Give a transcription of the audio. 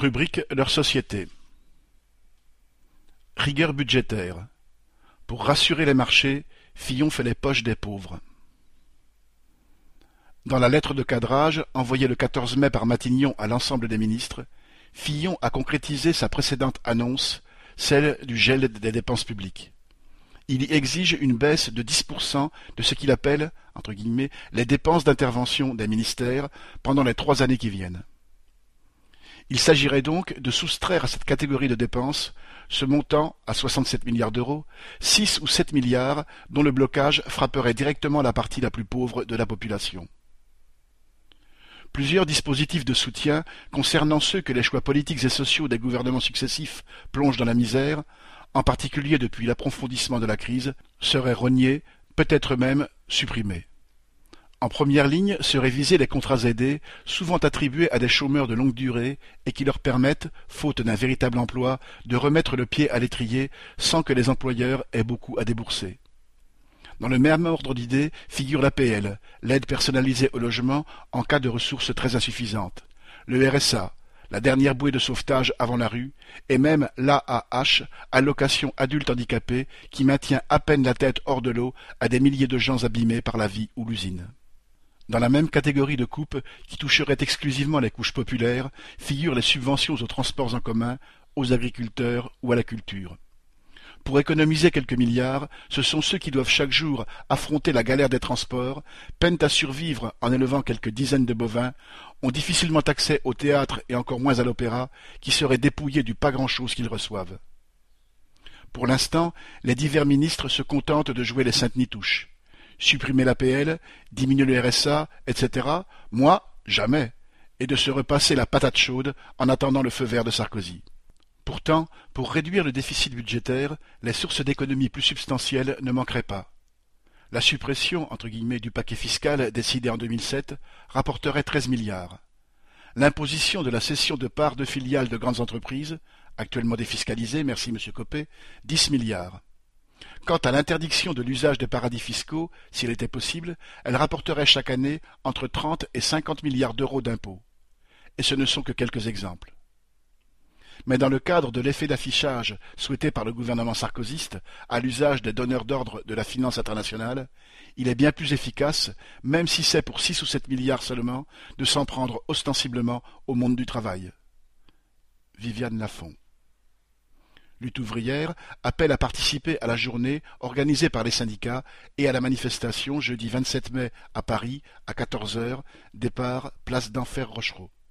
Rubrique leur société. Rigueur budgétaire. Pour rassurer les marchés, Fillon fait les poches des pauvres. Dans la lettre de cadrage envoyée le 14 mai par Matignon à l'ensemble des ministres, Fillon a concrétisé sa précédente annonce, celle du gel des dépenses publiques. Il y exige une baisse de 10% de ce qu'il appelle, entre guillemets, les dépenses d'intervention des ministères pendant les 3 années qui viennent. Il s'agirait donc de soustraire à cette catégorie de dépenses, ce montant à 67 milliards d'euros, 6 ou 7 milliards dont le blocage frapperait directement la partie la plus pauvre de la population. Plusieurs dispositifs de soutien concernant ceux que les choix politiques et sociaux des gouvernements successifs plongent dans la misère, en particulier depuis l'approfondissement de la crise, seraient rognés, peut-être même supprimés. En première ligne seraient visés les contrats aidés, souvent attribués à des chômeurs de longue durée et qui leur permettent, faute d'un véritable emploi, de remettre le pied à l'étrier sans que les employeurs aient beaucoup à débourser. Dans le même ordre d'idées figure l'APL, l'aide personnalisée au logement en cas de ressources très insuffisantes, le RSA, la dernière bouée de sauvetage avant la rue, et même l'AAH, allocation adulte handicapé, qui maintient à peine la tête hors de l'eau à des milliers de gens abîmés par la vie ou l'usine. Dans la même catégorie de coupes, qui toucherait exclusivement les couches populaires, figurent les subventions aux transports en commun, aux agriculteurs ou à la culture. Pour économiser quelques milliards, ce sont ceux qui doivent chaque jour affronter la galère des transports, peinent à survivre en élevant quelques dizaines de bovins, ont difficilement accès au théâtre et encore moins à l'opéra, qui seraient dépouillés du pas grand-chose qu'ils reçoivent. Pour l'instant, les divers ministres se contentent de jouer les saintes-nitouches. Supprimer l'APL, diminuer le RSA, etc. Moi, jamais. Et de se repasser la patate chaude en attendant le feu vert de Sarkozy. Pourtant, pour réduire le déficit budgétaire, les sources d'économie plus substantielles ne manqueraient pas. La suppression, entre guillemets, du paquet fiscal décidé en 2007 rapporterait 13 milliards. L'imposition de la cession de parts de filiales de grandes entreprises, actuellement défiscalisées, merci monsieur Copé, 10 milliards. Quant à l'interdiction de l'usage des paradis fiscaux, s'il était possible, elle rapporterait chaque année entre 30 et 50 milliards d'euros d'impôts. Et ce ne sont que quelques exemples. Mais dans le cadre de l'effet d'affichage souhaité par le gouvernement sarkozyste à l'usage des donneurs d'ordre de la finance internationale, il est bien plus efficace, même si c'est pour 6 ou 7 milliards seulement, de s'en prendre ostensiblement au monde du travail. Viviane Lafont. Lutte ouvrière appelle à participer à la journée organisée par les syndicats et à la manifestation jeudi 27 mai à Paris à 14 heures, départ place d'Enfer Rochereau.